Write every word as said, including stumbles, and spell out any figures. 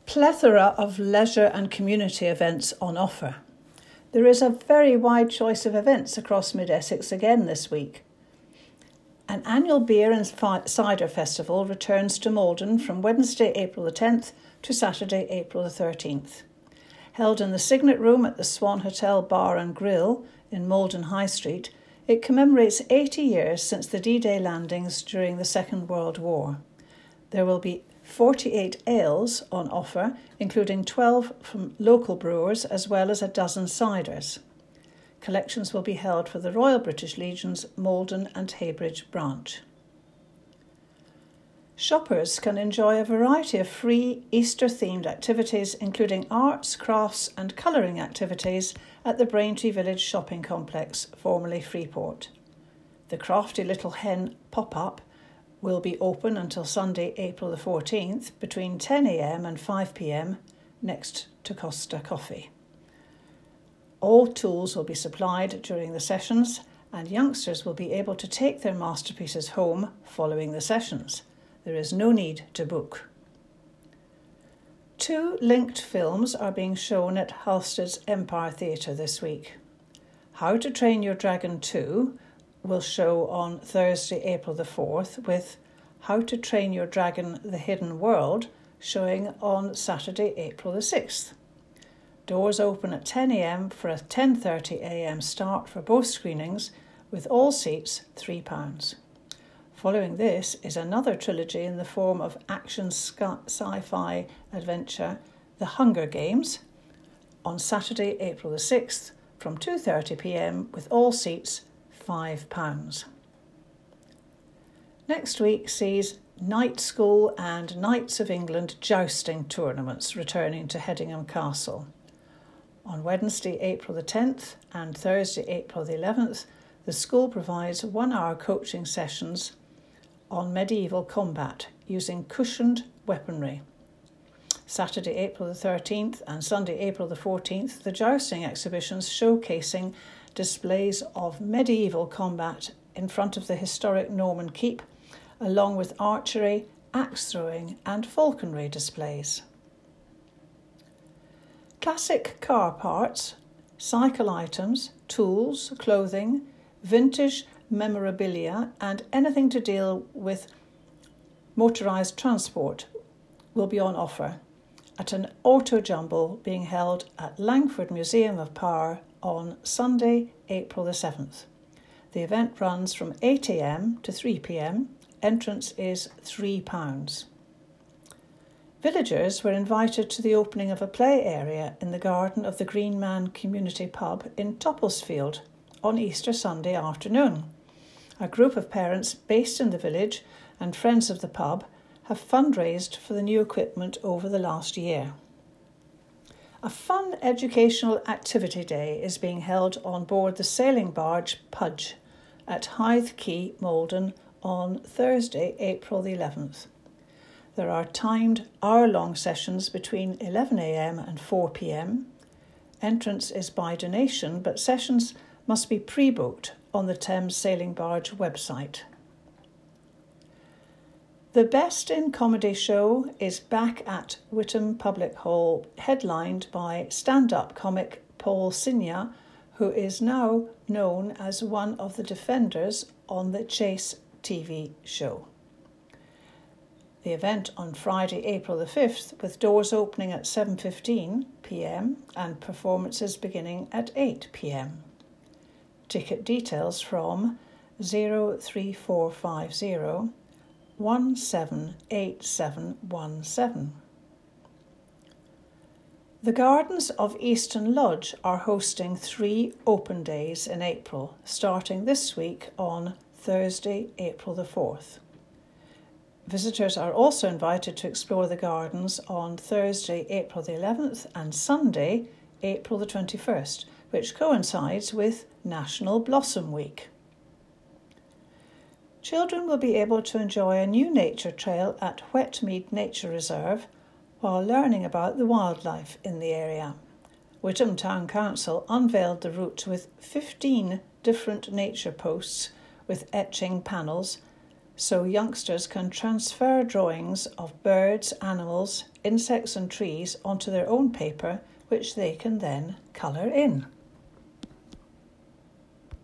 plethora of leisure and community events on offer. There is a very wide choice of events across Mid-Essex again this week. An annual beer and cider festival returns to Maldon from Wednesday, April the tenth to Saturday, April the thirteenth. Held in the Signet Room at the Swan Hotel Bar and Grill in Maldon High Street, it commemorates eighty years since the D-Day landings during the Second World War. There will be forty-eight ales on offer, including twelve from local brewers as well as a dozen ciders. Collections will be held for the Royal British Legion's Maldon and Heybridge branch. Shoppers can enjoy a variety of free Easter-themed activities, including arts, crafts and colouring activities at the Braintree Village Shopping Complex, formerly Freeport. The Crafty Little Hen pop-up will be open until Sunday, April the fourteenth, between ten a.m. and five p.m, next to Costa Coffee. All tools will be supplied during the sessions, and youngsters will be able to take their masterpieces home following the sessions. There is no need to book. Two linked films are being shown at Halstead's Empire Theatre this week. How to Train Your Dragon two will show on Thursday, April the fourth, with How to Train Your Dragon The Hidden World showing on Saturday, April the sixth. Doors open at ten a.m. for a ten thirty a.m. start for both screenings, with all seats three pounds. Following this is another trilogy in the form of action sci-fi adventure, The Hunger Games, on Saturday, April the sixth, from two thirty p.m, with all seats five pounds. Next week sees Night School and Knights of England jousting tournaments returning to Hedingham Castle. On Wednesday, April the tenth and Thursday, April the eleventh, the school provides one-hour coaching sessions on medieval combat using cushioned weaponry. Saturday, April the thirteenth and Sunday, April the fourteenth, the jousting exhibitions showcasing displays of medieval combat in front of the historic Norman Keep, along with archery, axe throwing and falconry displays. Classic car parts, cycle items, tools, clothing, vintage memorabilia and anything to deal with motorised transport will be on offer at an auto jumble being held at Langford Museum of Power on Sunday, April the seventh. The event runs from eight a.m. to three p.m. Entrance is three pounds. Villagers were invited to the opening of a play area in the garden of the Green Man Community Pub in Toplesfield on Easter Sunday afternoon. A group of parents based in the village and friends of the pub have fundraised for the new equipment over the last year. A fun educational activity day is being held on board the sailing barge Pudge at Hythe Quay, Maldon, on Thursday, April the eleventh. There are timed hour-long sessions between eleven a.m. and four p.m. Entrance is by donation, but sessions must be pre-booked on the Thames Sailing Barge website. The Best in Comedy show is back at Whittam Public Hall, headlined by stand-up comic Paul Signa, who is now known as one of the defenders on the Chase T V show. The event on Friday, April the fifth, with doors opening at seven fifteen p.m. and performances beginning at eight p.m. Ticket details from zero three four five zero one seven eight seven one seven. The Gardens of Easton Lodge are hosting three open days in April, starting this week on Thursday, April the fourth. Visitors are also invited to explore the gardens on Thursday, April the eleventh and Sunday, April the twenty-first, which coincides with National Blossom Week. Children will be able to enjoy a new nature trail at Whetmead Nature Reserve while learning about the wildlife in the area. Whittam Town Council unveiled the route with fifteen different nature posts with etching panels, so youngsters can transfer drawings of birds, animals, insects and trees onto their own paper, which they can then colour in.